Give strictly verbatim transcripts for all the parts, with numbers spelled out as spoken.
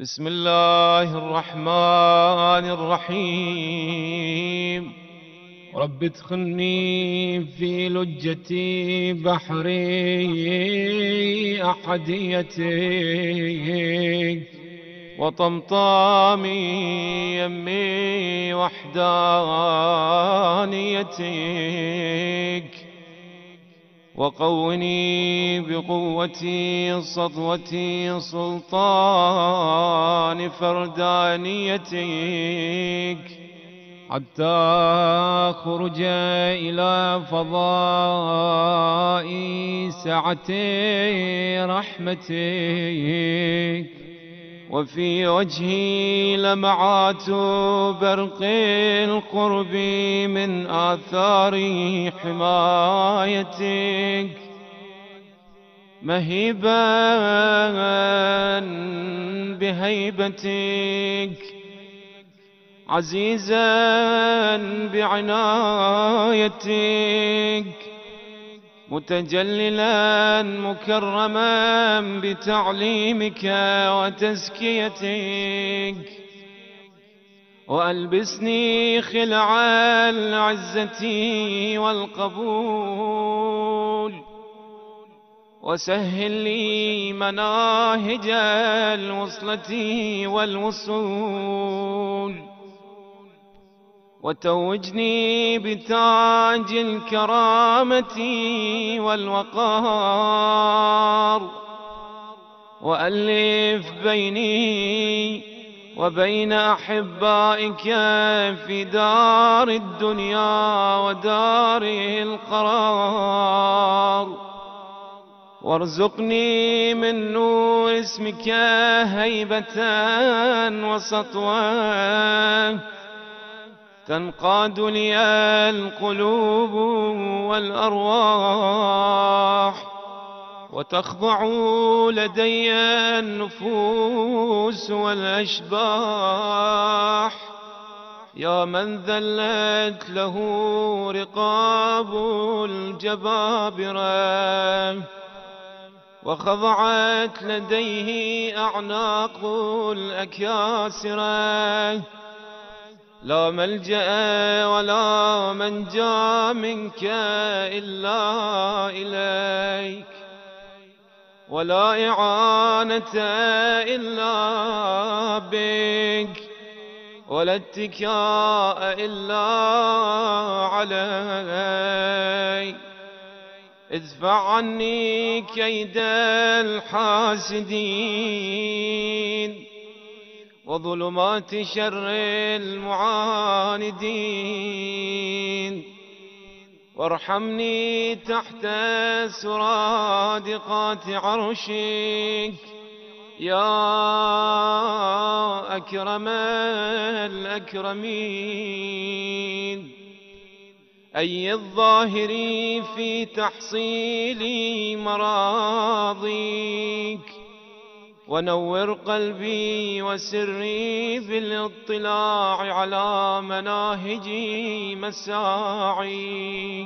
بسم الله الرحمن الرحيم. رب ادخلني في لجة بحري أحديتك وطمطام يمي وحدانيتك، وقوني بقوتي سطوتي سلطان فردانيتك، حتى أخرج إلى فضاء سعتي رحمتك، وفي وجهي لمعات برق القرب من آثار حمايتك، مهيبا بهيبتك، عزيزا بعنايتك، متجللا مكرما بتعليمك وتزكيتك، وألبسني خلع العزة والقبول، وسهل لي مناهج الوصلة والوصول، وتوجني بتاج الكرامة والوقار، وألف بيني وبين أحبائك في دار الدنيا ودار القرار، وارزقني من نور اسمك هيبة وسطوة تنقاد لي القلوب والأرواح، وتخضع لدي النفوس والأشباح، يا من ذلت له رقاب الجبابرة وخضعت لديه أعناق الأكاسرة، لا ملجأ ولا منجا منك إلا إليك، ولا إعانة إلا بك، ولا اتكاء إلا عليك. ادفع عني كيد الحاسدين وظلمات شر المعاندين، وارحمني تحت سرادقات عرشك يا أكرم الأكرمين، أي الظاهر في تحصيل مراضيك، ونور قلبي وسري بالاطلاع على مناهج مساعيك.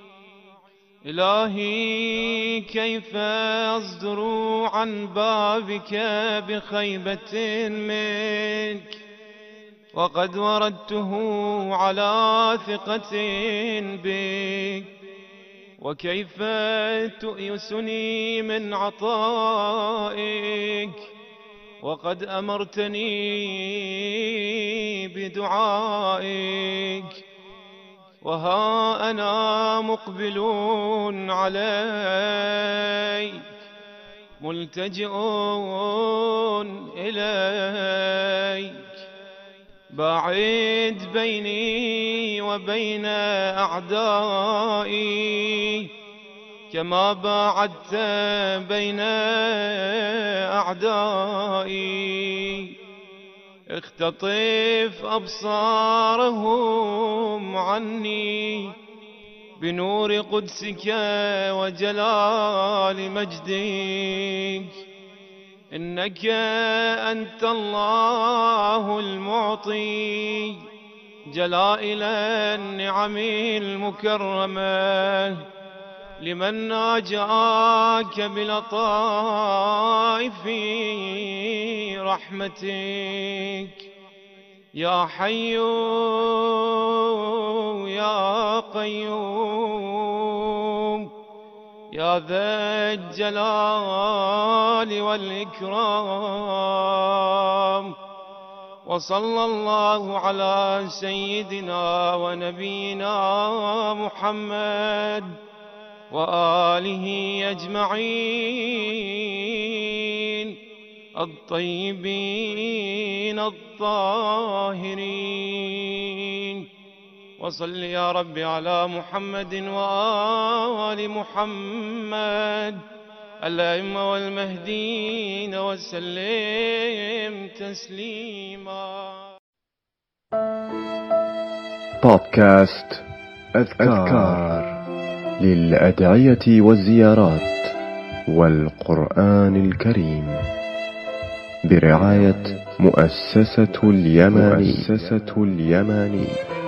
إلهي كيف أصدر عن بابك بخيبة منك وقد وردته على ثقة بك، وكيف تؤيسني من عطائك وقد أمرتني بدعائك، وها أنا مقبل عليك ملتجئ إليك، باعد بيني وبين أعدائي كما باعدت بين أعدائي، اختطف أبصارهم عني بنور قدسك وجلال مجدك، إنك أنت الله المعطي جلائل النعم المكرمة، لمن ناجاك بلطائف رحمتك يا حي يا قيوم يا ذا الجلال والإكرام. وصلى الله على سيدنا ونبينا محمد وآله أجمعين الطيبين الطاهرين. وصل يا رب على محمد وآل محمد الأئمة والمهديين وسلم تسليما. بودكاست أذكار للأدعية والزيارات والقرآن الكريم برعاية مؤسسة اليماني, مؤسسة اليماني.